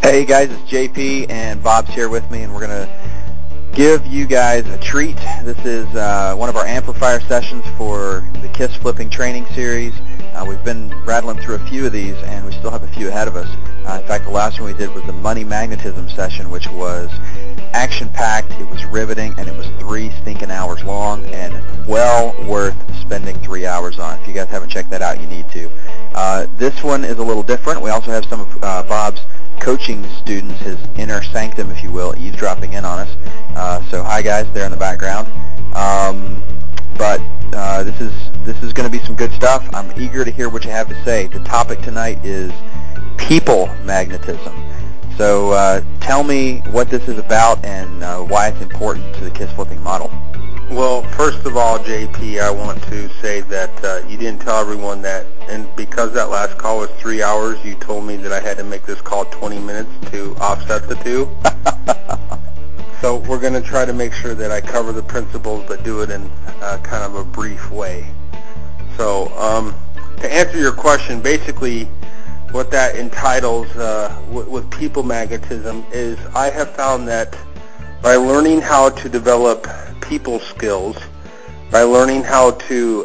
Hey guys, it's JP and Bob's here with me, and we're going to give you guys a treat. This is one of our amplifier sessions for the KISS Flipping Training Series. We've been rattling through a few of these, and we still have a few ahead of us. In fact, the last one we did was the Money Magnetism session, which was action-packed, it was riveting, and it was 3 stinking hours long, and well worth spending 3 hours on. If you guys haven't checked that out, you need to. This one is a little different. We also have some of Bob's coaching students, his inner sanctum, if you will, eavesdropping in on us. So hi guys, there in the background. But this is going to be some good stuff. I'm eager to hear what you have to say. The topic tonight is people magnetism. So tell me what this is about and why it's important to the KISS flipping model. Well, first of all, JP, I want to say that you didn't tell everyone that, and because that last call was 3 hours, you told me that I had to make this call 20 minutes to offset the two. So we're going to try to make sure that I cover the principles, but do it in kind of a brief way. So to answer your question, basically what that entitles with people magnetism is I have found that by learning how to develop people skills, by learning how to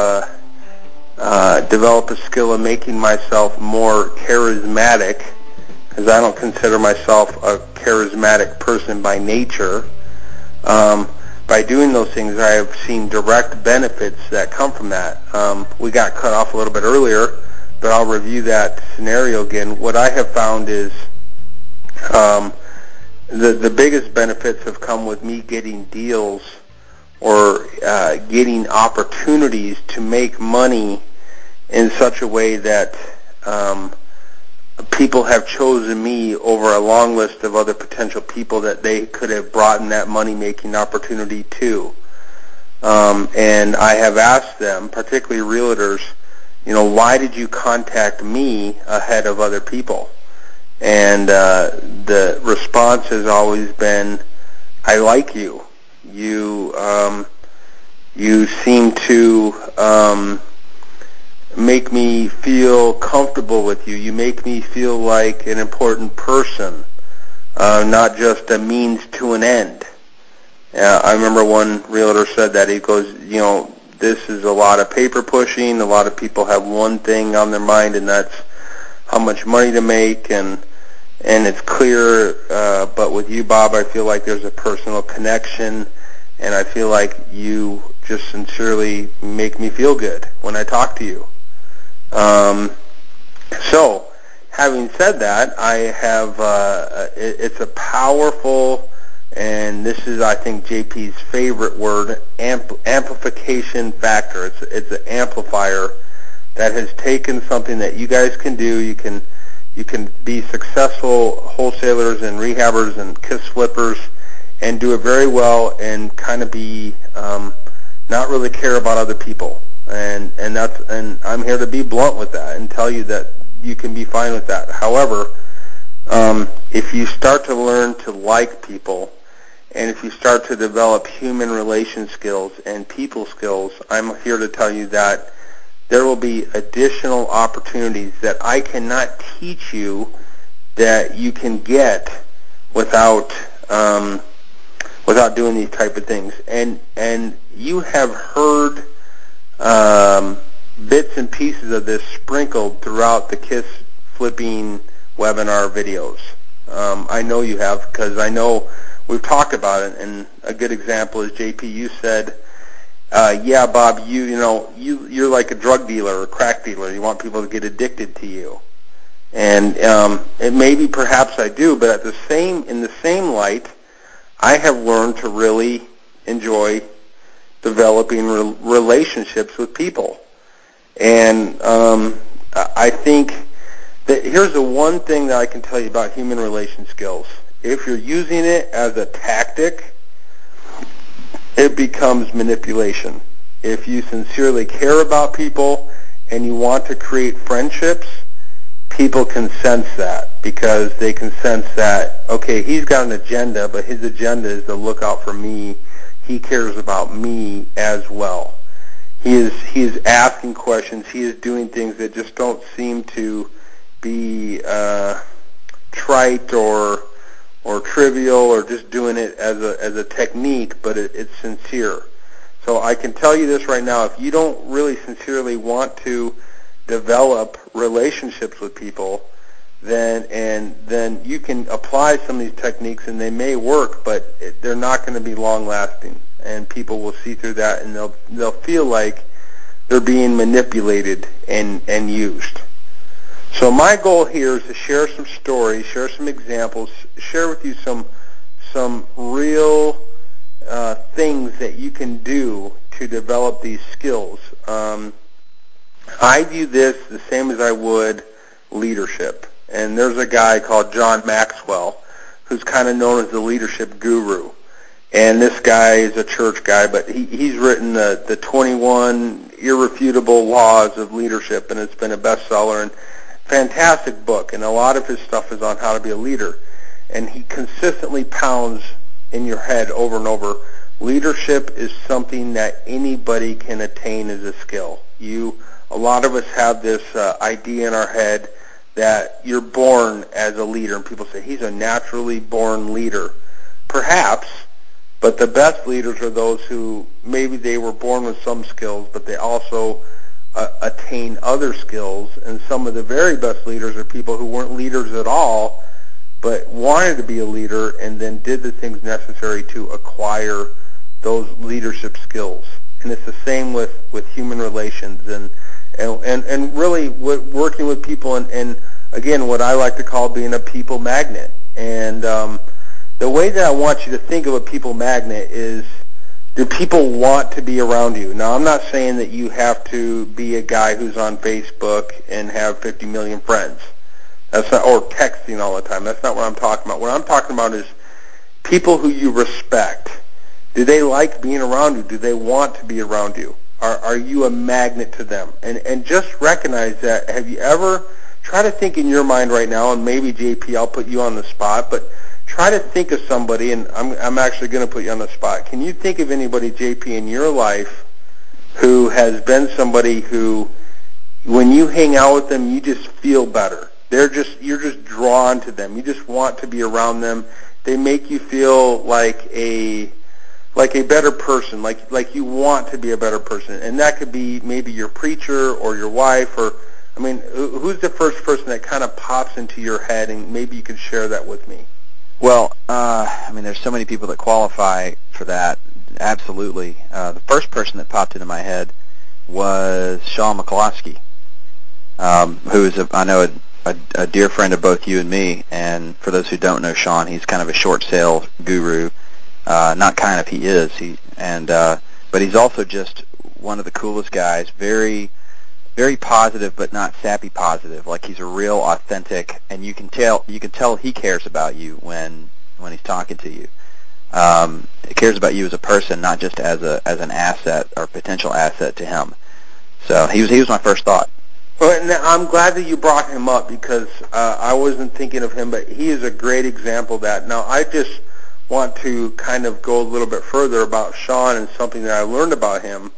develop a skill of making myself more charismatic, because I don't consider myself a charismatic person by nature. By doing those things, I have seen direct benefits that come from that. We got cut off a little bit earlier, but I'll review that scenario again. What I have found is the biggest benefits have come with me getting deals or getting opportunities to make money in such a way that people have chosen me over a long list of other potential people that they could have brought in that money-making opportunity to. And I have asked them, particularly realtors, why did you contact me ahead of other people? And the response has always been, I like you. You seem to make me feel comfortable with you. You make me feel like an important person, not just a means to an end. I remember one realtor said that. He goes, this is a lot of paper pushing. A lot of people have one thing on their mind, and that's how much money to make, and it's clear. But with you, Bob, I feel like there's a personal connection, and I feel like you just sincerely make me feel good when I talk to you. So, having said that, I have it's a powerful, and this is, I think, JP's favorite word, amplification factor. It's an amplifier that has taken something that you guys can do. You can be successful wholesalers and rehabbers and KISS flippers and do it very well and kind of be not really care about other people. And I'm here to be blunt with that and tell you that you can be fine with that. However, if you start to learn to like people, and if you start to develop human relation skills and people skills, I'm here to tell you that there will be additional opportunities that I cannot teach you that you can get without doing these type of things. And you have heard bits and pieces of this sprinkled throughout the KISS flipping webinar videos. I know you have, because I know we've talked about it. And a good example is, JP, you said, yeah, Bob, you're like a drug dealer or a crack dealer. You want people to get addicted to you. And it maybe perhaps I do, but in the same light, I have learned to really enjoy developing relationships with people. And I think that here's the one thing that I can tell you about human relation skills. If you're using it as a tactic, it becomes manipulation. If you sincerely care about people and you want to create friendships, people can sense that, because they can sense that, okay, he's got an agenda, but his agenda is to look out for me. He cares about me as well. He is asking questions. He is doing things that just don't seem to be trite or trivial or just doing it as a technique, but it's sincere. So I can tell you this right now, if you don't really sincerely want to develop relationships with people, then you can apply some of these techniques and they may work, but they're not going to be long lasting, and people will see through that and they'll feel like they're being manipulated and used. So my goal here is to share some stories, share some examples, share with you some real things that you can do to develop these skills. I view this the same as I would leadership. And there's a guy called John Maxwell who's kind of known as the leadership guru. And this guy is a church guy, but he's written the 21 Irrefutable Laws of Leadership, and it's been a bestseller and fantastic book. And a lot of his stuff is on how to be a leader. And he consistently pounds in your head over and over, leadership is something that anybody can attain as a skill. A lot of us have this idea in our head that you're born as a leader, and people say, he's a naturally born leader. Perhaps, but the best leaders are those who maybe they were born with some skills, but they also attain other skills. And some of the very best leaders are people who weren't leaders at all, but wanted to be a leader and then did the things necessary to acquire those leadership skills. And it's the same with human relations and really working with people and again, what I like to call being a people magnet. And the way that I want you to think of a people magnet is, do people want to be around you? Now, I'm not saying that you have to be a guy who's on Facebook and have 50 million friends. That's not, or texting all the time. That's not what I'm talking about. What I'm talking about is people who you respect. Do they like being around you? Do they want to be around you? Are you a magnet to them? And just recognize that. Have you ever, try to think in your mind right now, and maybe, JP, I'll put you on the spot, but try to think of somebody, and I'm actually going to put you on the spot. Can you think of anybody, JP, in your life who has been somebody who, when you hang out with them, you just feel better? You're just drawn to them. You just want to be around them. They make you feel like a better person, like you want to be a better person. And that could be maybe your preacher or your wife, or, I mean, who's the first person that kind of pops into your head, and maybe you could share that with me? Well, I mean, there's so many people that qualify for that. Absolutely. The first person that popped into my head was Sean McCloskey, who is, I know, a dear friend of both you and me. And for those who don't know Sean, he's kind of a short sale guru. Not kind of, he is. But he's also just one of the coolest guys. Very, very positive, but not sappy positive. Like, he's a real authentic, and you can tell he cares about you when he's talking to you. He cares about you as a person, not just as an asset or potential asset to him. So he was my first thought. Well, and I'm glad that you brought him up, because I wasn't thinking of him, but he is a great example of that. Now, I just want to kind of go a little bit further about Sean and something that I learned about him.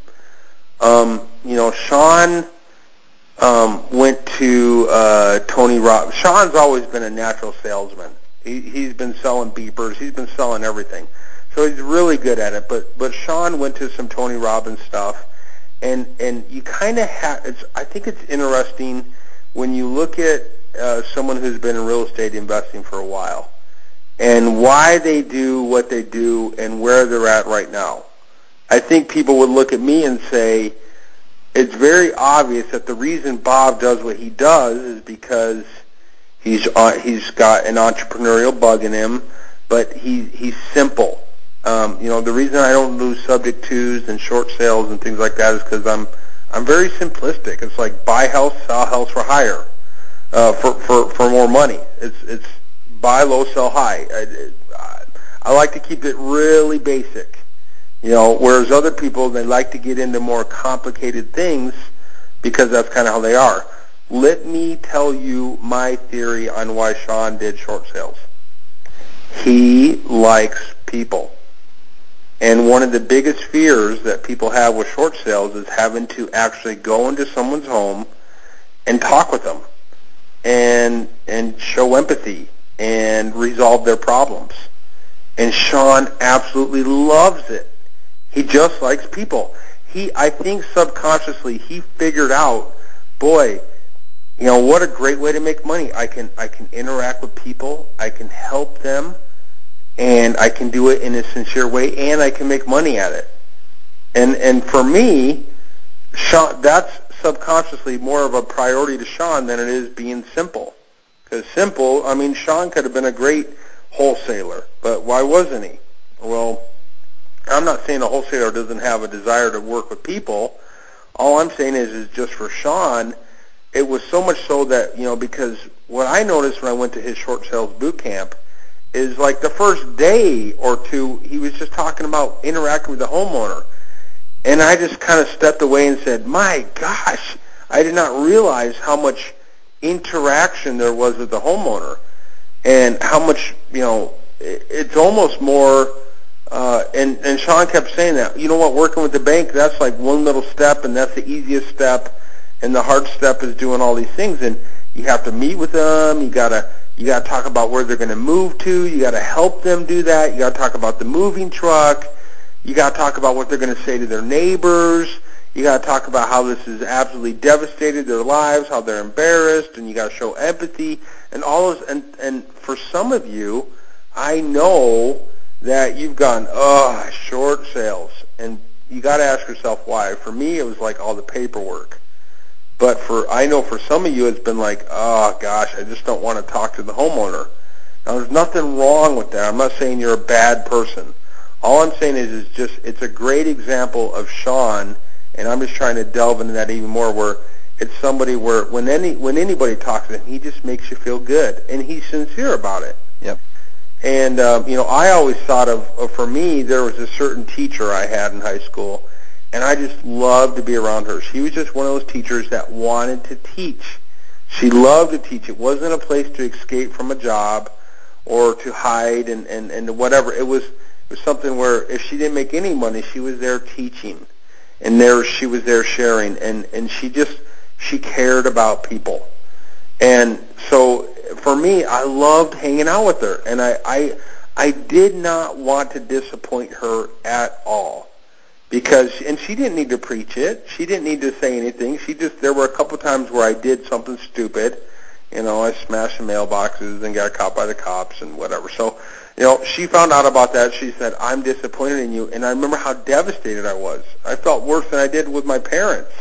Sean went to Tony Robbins. Sean's always been a natural salesman. He's been selling beepers. He's been selling everything. So he's really good at it. But Sean went to some Tony Robbins stuff. And you kind of have, I think it's interesting when you look at someone who's been in real estate investing for a while and why they do what they do and where they're at right now. I think people would look at me and say, it's very obvious that the reason Bob does what he does is because he's got an entrepreneurial bug in him, but he's simple. The reason I don't do subject twos and short sales and things like that is because I'm very simplistic. It's like buy house, sell house for higher, for more money. It's buy low, sell high. I like to keep it really basic. Whereas other people, they like to get into more complicated things because that's kind of how they are. Let me tell you my theory on why Sean did short sales. He likes people. And one of the biggest fears that people have with short sales is having to actually go into someone's home and talk with them and show empathy and resolve their problems. And Sean absolutely loves it. He just likes people. I think subconsciously he figured out, boy, what a great way to make money. I can interact with people, I can help them, and I can do it in a sincere way, and I can make money at it. And for me, Sean, that's subconsciously more of a priority to Sean than it is being simple. Because simple, Sean could have been a great wholesaler, but why wasn't he? Well, I'm not saying a wholesaler doesn't have a desire to work with people. All I'm saying is just for Sean, it was so much so that, because what I noticed when I went to his short sales boot camp is like the first day or two, he was just talking about interacting with the homeowner. And I just kind of stepped away and said, my gosh, I did not realize how much interaction there was with the homeowner and how much, it's almost more, and Sean kept saying that, working with the bank, that's like one little step, and that's the easiest step, and the hard step is doing all these things, and you have to meet with them, you gotta talk about where they're going to move to, you got to help them do that, you got to talk about the moving truck, you got to talk about what they're going to say to their neighbors. You got to talk about how this has absolutely devastated their lives, how they're embarrassed, and you got to show empathy and all those. And for some of you, I know that you've gone, short sales, and you got to ask yourself why. For me, it was like all the paperwork. But I know for some of you, it's been like, oh gosh, I just don't want to talk to the homeowner. Now, there's nothing wrong with that. I'm not saying you're a bad person. All I'm saying is it's a great example of Sean, and I'm just trying to delve into that even more, where it's somebody where when anybody talks to him, he just makes you feel good, and he's sincere about it. Yep. And, I always thought for me, there was a certain teacher I had in high school, and I just loved to be around her. She was just one of those teachers that wanted to teach. She loved to teach. It wasn't a place to escape from a job or to hide and whatever. It was something where if she didn't make any money, she was there teaching, and she was there sharing, and she cared about people. And so for me, I loved hanging out with her, and I did not want to disappoint her at all, and she didn't need to preach it. She didn't need to say anything. There were a couple times where I did something stupid. I smashed some mailboxes and got caught by the cops and whatever. So, she found out about that. She said, I'm disappointed in you. And I remember how devastated I was. I felt worse than I did with my parents.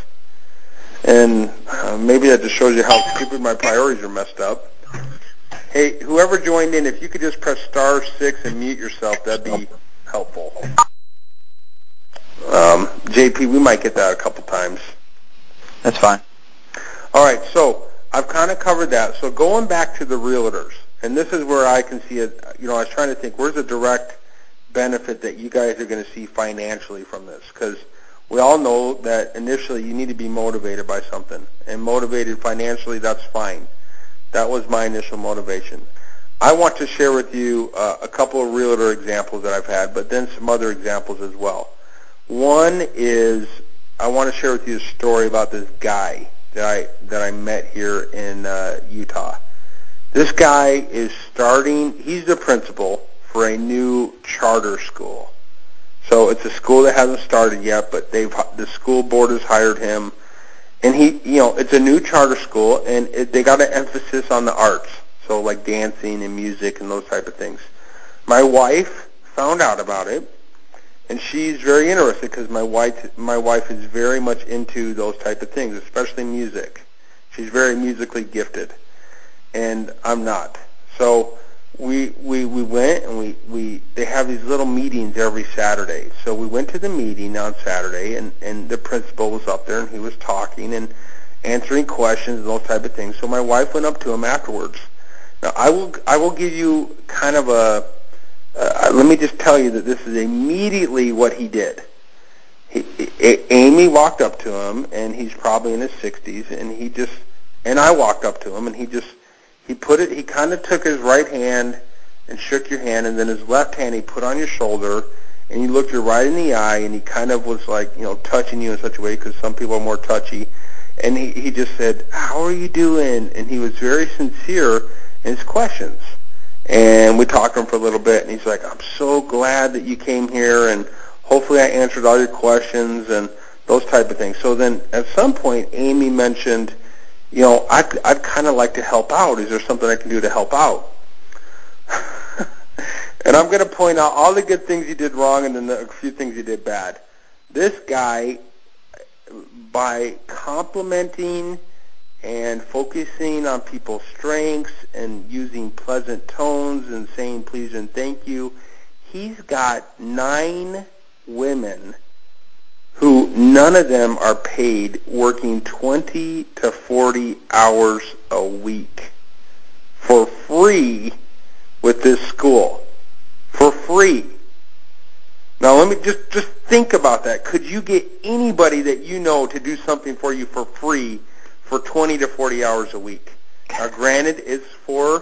And maybe that just shows you how stupid my priorities are messed up. Hey, whoever joined in, if you could just press *6 and mute yourself, that'd be helpful. JP, we might get that a couple times. That's fine. All right, so I've kind of covered that. So going back to the realtors, and this is where I can see it. I was trying to think, where's the direct benefit that you guys are going to see financially from this? Because we all know that initially you need to be motivated by something, and motivated financially, that's fine. That was my initial motivation. I want to share with you a couple of realtor examples that I've had, but then some other examples as well. One is I want to share with you a story about this guy that I met here in Utah. This guy is he's the principal for a new charter school. So it's a school that hasn't started yet, but the school board has hired him. And it's a new charter school, and they got an emphasis on the arts, so like dancing and music and those type of things. My wife found out about it, and she's very interested because my wife is very much into those type of things, especially music. She's very musically gifted, and I'm not. So we went, and they have these little meetings every Saturday. So we went to the meeting on Saturday, and the principal was up there, and he was talking and answering questions and those type of things. So my wife went up to him afterwards. Now I will give you kind of let me just tell you that this is immediately what he did. Amy walked up to him, and he's probably in his 60s, and I walked up to him, and he kind of took his right hand and shook your hand, and then his left hand he put on your shoulder, and he looked you right in the eye, and he kind of was like, touching you in such a way, because some people are more touchy, and he just said, how are you doing? And he was very sincere in his questions. And we talked to him for a little bit, and he's like, I'm so glad that you came here, and hopefully I answered all your questions and those type of things. So then at some point, Amy mentioned, I'd kind of like to help out. Is there something I can do to help out? And I'm going to point out all the good things he did wrong and then a few things he did bad. This guy, by complimenting and focusing on people's strengths and using pleasant tones and saying please and thank you, he's got 9 women who none of them are paid, working 20 to 40 hours a week for free with this school. For free. Now let me just think about that. Could you get anybody that you know to do something for you for free for 20 to 40 hours a week? Now granted, it's for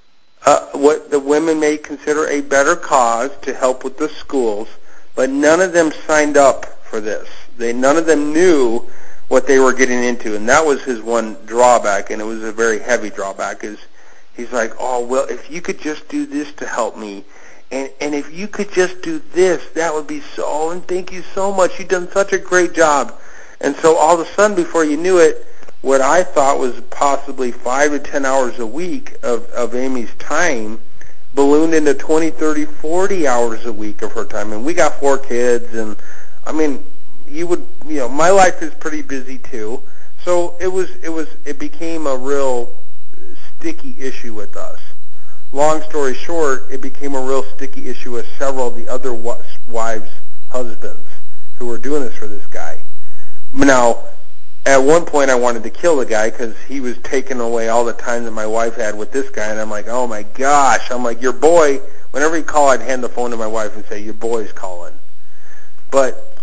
what the women may consider a better cause to help with the schools, but none of them signed up for this. None of them knew what they were getting into, and that was his one drawback, and it was a very heavy drawback. Is he's like, oh, well, if you could just do this to help me, and if you could just do this, that would be so, and thank you so much. You've done such a great job. And so all of a sudden, before you knew it, what I thought was possibly 5 to 10 hours a week of Amy's time ballooned into 20, 30, 40 hours a week of her time. And we got 4 kids, and I mean, my life is pretty busy too. So it became a real sticky issue with us. Long story short, it became a real sticky issue with several of the other wives' husbands who were doing this for this guy. Now, at one point I wanted to kill the guy because he was taking away all the time that my wife had with this guy, and I'm like, oh my gosh. I'm like, your boy, whenever he called, I'd hand the phone to my wife and say, your boy's calling. But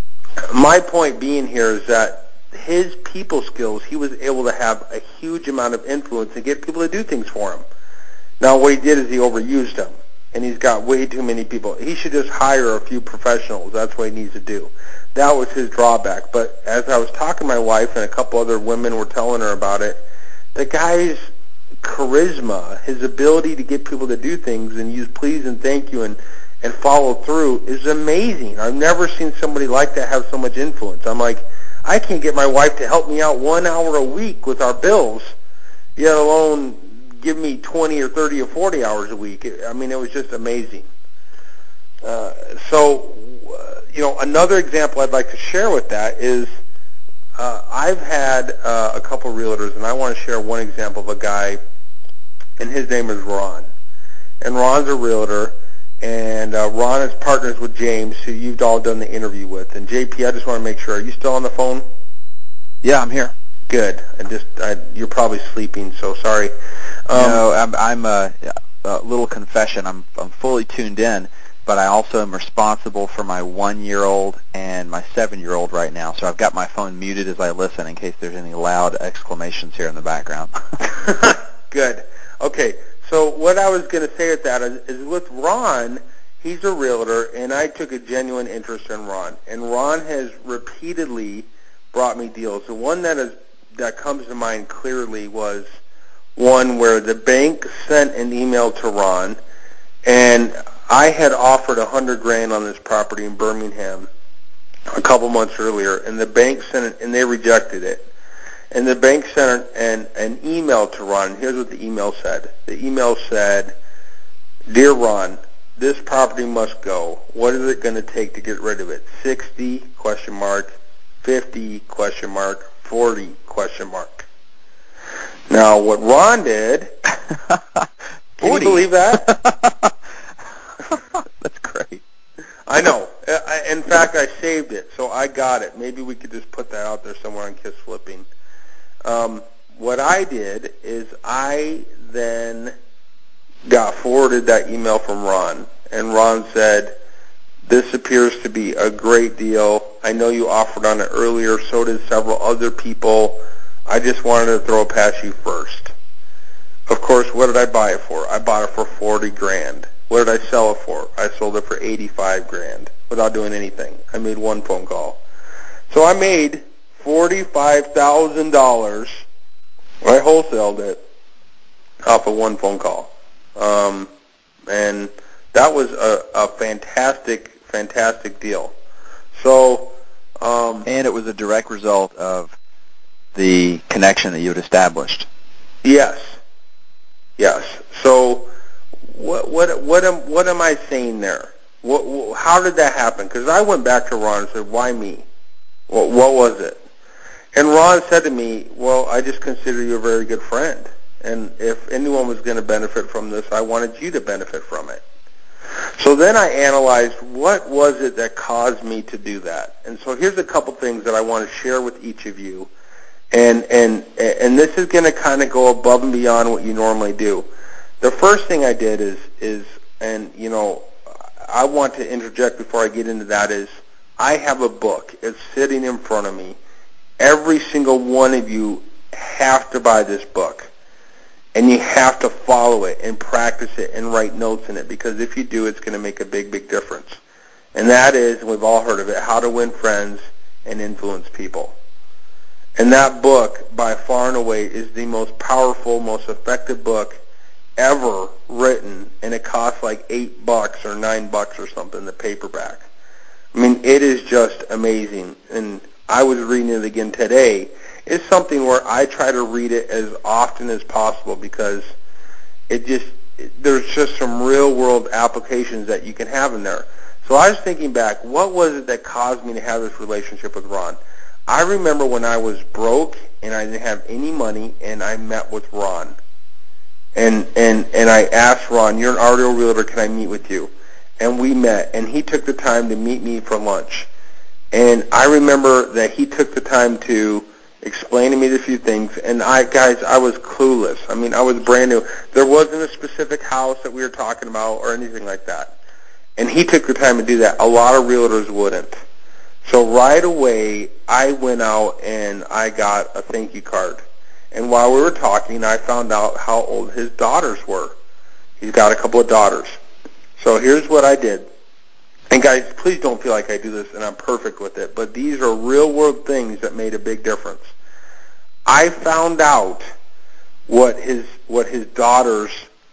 my point being here is that his people skills, he was able to have a huge amount of influence and get people to do things for him. Now, what he did is he overused them, and he's got way too many people. He should just hire a few professionals. That's what he needs to do. That was his drawback. But as I was talking to my wife and a couple other women were telling her about it, the guy's charisma, his ability to get people to do things and use please and thank you and follow through is amazing. I've never seen somebody like that have so much influence. I'm like, I can't get my wife to help me out 1 hour a week with our bills, yet alone give me 20 or 30 or 40 hours a week. I mean, it was just amazing. Another example I'd like to share with that is I've had a couple realtors, and I want to share one example of a guy, and his name is Ron. And Ron's a realtor, and Ron is partners with James, who you've all done the interview with. And JP, I just want to make sure, are you still on the phone? Yeah, I'm here. Good. You're probably sleeping, so sorry. No, I'm a little confession. I'm fully tuned in, but I also am responsible for my 1-year-old and my 7-year-old right now. So I've got my phone muted as I listen in case there's any loud exclamations here in the background. Good. Okay. So what I was going to say with that is with Ron, he's a realtor, and I took a genuine interest in Ron. And Ron has repeatedly brought me deals. The one that comes to mind clearly was one where the bank sent an email to Ron, and I had offered $100,000 on this property in Birmingham a couple months earlier, and the bank sent it, and they rejected it. And the bank sent an email to Ron. Here's what the email said. The email said, "Dear Ron, this property must go. What is it going to take to get rid of it? 60, question mark, 50, question mark, 40, question mark." Now, what Ron did, can you believe that? That's great. I know. In fact, I saved it, so I got it. Maybe we could just put that out there somewhere on Kiss Flipping. What I did is I then got forwarded that email from Ron, and Ron said, "This appears to be a great deal. I know you offered on it earlier, so did several other people. I just wanted to throw it past you first." Of course, what did I buy it for? I bought it for $40,000. What did I sell it for? I sold it for $85,000 without doing anything. I made one phone call. So I made $45,000. I wholesaled it off of one phone call. And that was a fantastic deal. So, and it was a direct result of the connection that you had established. Yes. So, what am I saying there? How did that happen? Because I went back to Ron and said, "Why me? What was it?" And Ron said to me, "Well, I just consider you a very good friend, and if anyone was going to benefit from this, I wanted you to benefit from it." So then I analyzed what was it that caused me to do that. And so here's a couple things that I want to share with each of you. And this is going to kind of go above and beyond what you normally do. The first thing I did is I want to interject before I get into that is I have a book. It's sitting in front of me. Every single one of you have to buy this book. And you have to follow it and practice it and write notes in it, because if you do, it's going to make a big difference. And that is, and we've all heard of it, How to Win Friends and Influence People. And that book, by far and away, is the most powerful, most effective book ever written, and it costs like $8 or $9 or something, the paperback. I mean, it is just amazing. And I was reading it again today. It's something where I try to read it as often as possible, because there's just some real world applications that you can have in there. So I was thinking back, what was it that caused me to have this relationship with Ron? I remember when I was broke and I didn't have any money, and I met with Ron. And I asked Ron, "You're an REO realtor, can I meet with you?" And we met, and he took the time to meet me for lunch. And I remember that he took the time to explain to me a few things, and I was clueless. I mean, I was brand new. There wasn't a specific house that we were talking about or anything like that. And he took the time to do that. A lot of realtors wouldn't. So right away, I went out and I got a thank you card. And while we were talking, I found out how old his daughters were. He's got a couple of daughters. So here's what I did. And guys, please don't feel like I do this and I'm perfect with it, but these are real world things that made a big difference. I found out what his daughters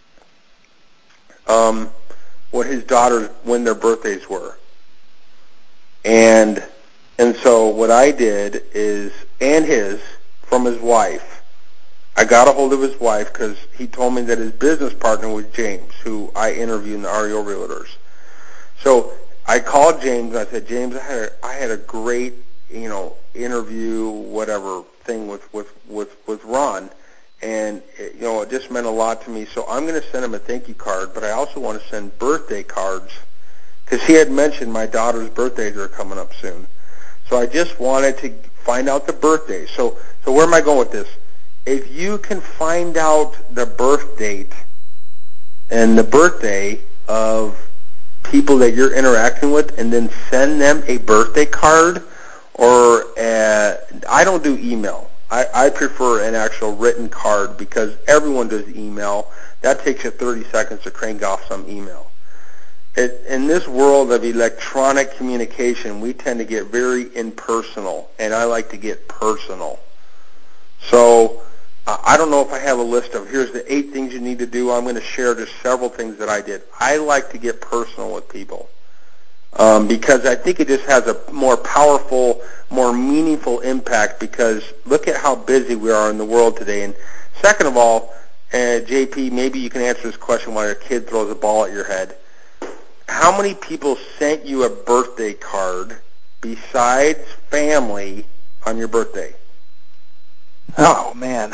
when their birthdays were. And so what I did is, from his wife, I got a hold of his wife, because he told me that his business partner was James, who I interviewed in the REO Realtors. So I called James and I said, "James, I had a great, interview, whatever thing with Ron, and it just meant a lot to me. So I'm going to send him a thank you card, but I also want to send birthday cards, because he had mentioned my daughter's birthdays are coming up soon. So I just wanted to find out the birthday. So where am I going with this? If you can find out the birth date and the birthday of people that you're interacting with, and then send them a birthday card, or I don't do email. I prefer an actual written card, because everyone does email. That takes you 30 seconds to crank off some email. In this world of electronic communication, we tend to get very impersonal, and I like to get personal. So I don't know if I have a list of, here's the 8 things you need to do. I'm going to share just several things that I did. I like to get personal with people, because I think it just has a more powerful, more meaningful impact, because look at how busy we are in the world today. And second of all, JP, maybe you can answer this question while your kid throws a ball at your head. How many people sent you a birthday card besides family on your birthday? Oh, man.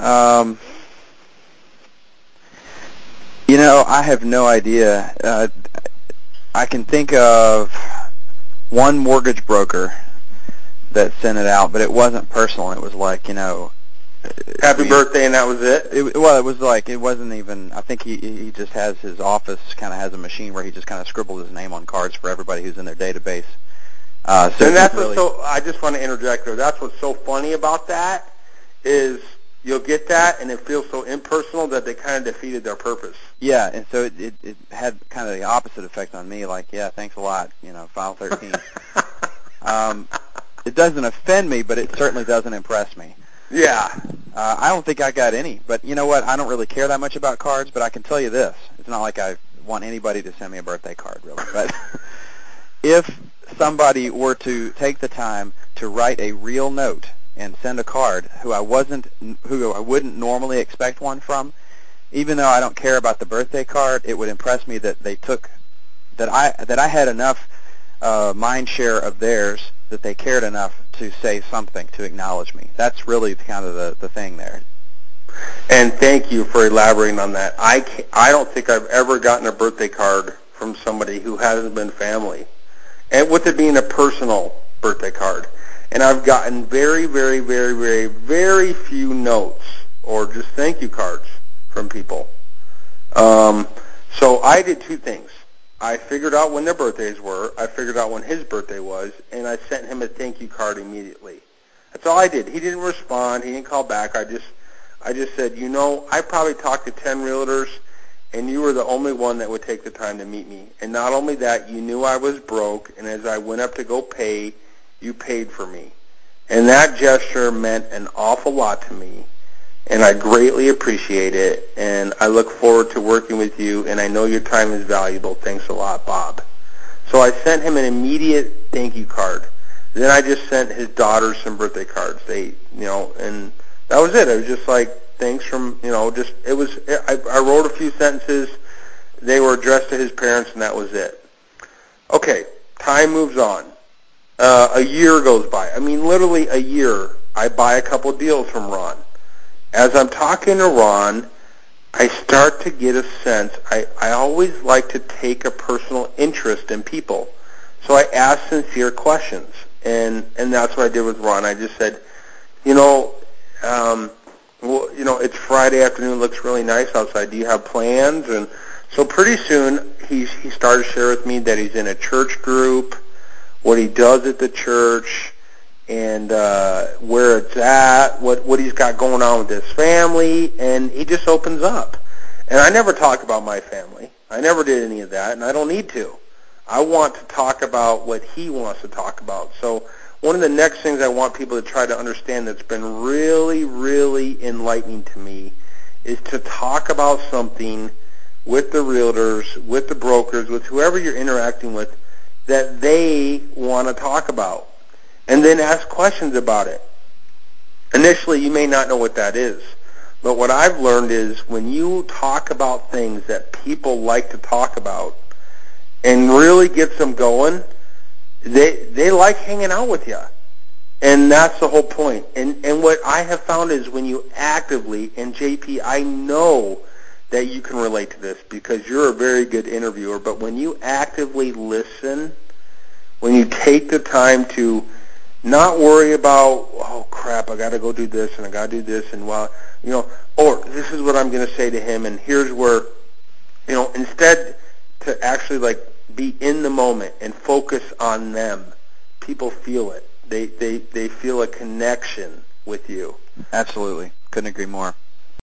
I have no idea. I can think of one mortgage broker that sent it out, but it wasn't personal. It was like, happy birthday, and that was it? It was like, it wasn't even, I think he just has his office, kind of has a machine where he just kind of scribbled his name on cards for everybody who's in their database. And that's I just want to interject there. That's what's so funny about that, is you'll get that, and it feels so impersonal that they kind of defeated their purpose. Yeah, and so it had kind of the opposite effect on me, like, yeah, thanks a lot, file 13. It doesn't offend me, but it certainly doesn't impress me. Yeah. I don't think I got any, but you know what? I don't really care that much about cards, but I can tell you this. It's not like I've want anybody to send me a birthday card, really. But if somebody were to take the time to write a real note and send a card who I wouldn't normally expect one from, even though I don't care about the birthday card, it would impress me that they took that I had enough mind share of theirs that they cared enough to say something to acknowledge me. That's really kind of the thing there. And thank you for elaborating on that. I don't think I've ever gotten a birthday card from somebody who hasn't been family, and with it being a personal birthday card. And I've gotten very, very, very, very, very few notes or just thank you cards from people. So I did two things. I figured out when their birthdays were, I figured out when his birthday was, and I sent him a thank you card immediately. That's all I did. He didn't respond. He didn't call back. I just said, I probably talked to 10 realtors, and you were the only one that would take the time to meet me. And not only that, you knew I was broke, and as I went up to go pay, you paid for me. And that gesture meant an awful lot to me, and I greatly appreciate it, and I look forward to working with you, and I know your time is valuable. Thanks a lot, Bob. So I sent him an immediate thank you card. Then I just sent his daughters some birthday cards. And that was it. It was just like, thanks from, I wrote a few sentences. They were addressed to his parents, and that was it. Okay, time moves on. A year goes by. I mean, literally a year. I buy a couple deals from Ron. As I'm talking to Ron, I start to get a sense. I always like to take a personal interest in people. So I ask sincere questions, and that's what I did with Ron. I just said, it's Friday afternoon. Looks really nice outside. Do you have plans? And so pretty soon he started to share with me that he's in a church group, what he does at the church, and where it's at, what he's got going on with his family, and he just opens up. And I never talk about my family. I never did any of that, and I don't need to. I want to talk about what he wants to talk about. So one of the next things I want people to try to understand that's been really, really enlightening to me is to talk about something with the realtors, with the brokers, with whoever you're interacting with that they want to talk about, and then ask questions about it. Initially, you may not know what that is, but what I've learned is when you talk about things that people like to talk about and really gets them going, they like hanging out with you. And that's the whole point. And what I have found is when you actively, and JP, I know that you can relate to this because you're a very good interviewer, but when you actively listen, when you take the time to not worry about, oh, crap, I got to go do this and I got to do this, and or this is what I'm going to say to him, and here's where, instead to actually be in the moment and focus on them, people feel it. They feel a connection with you. Absolutely. Couldn't agree more.